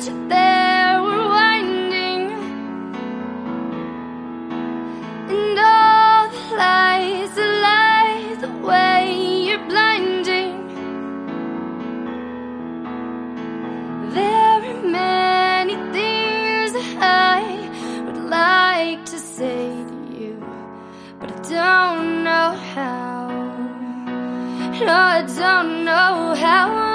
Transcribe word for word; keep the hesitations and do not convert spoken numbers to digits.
that you're there, we're winding, and all the lights that light the way, you're blinding. There are many things I would like to say to you, but I don't know how. No, I don't know how.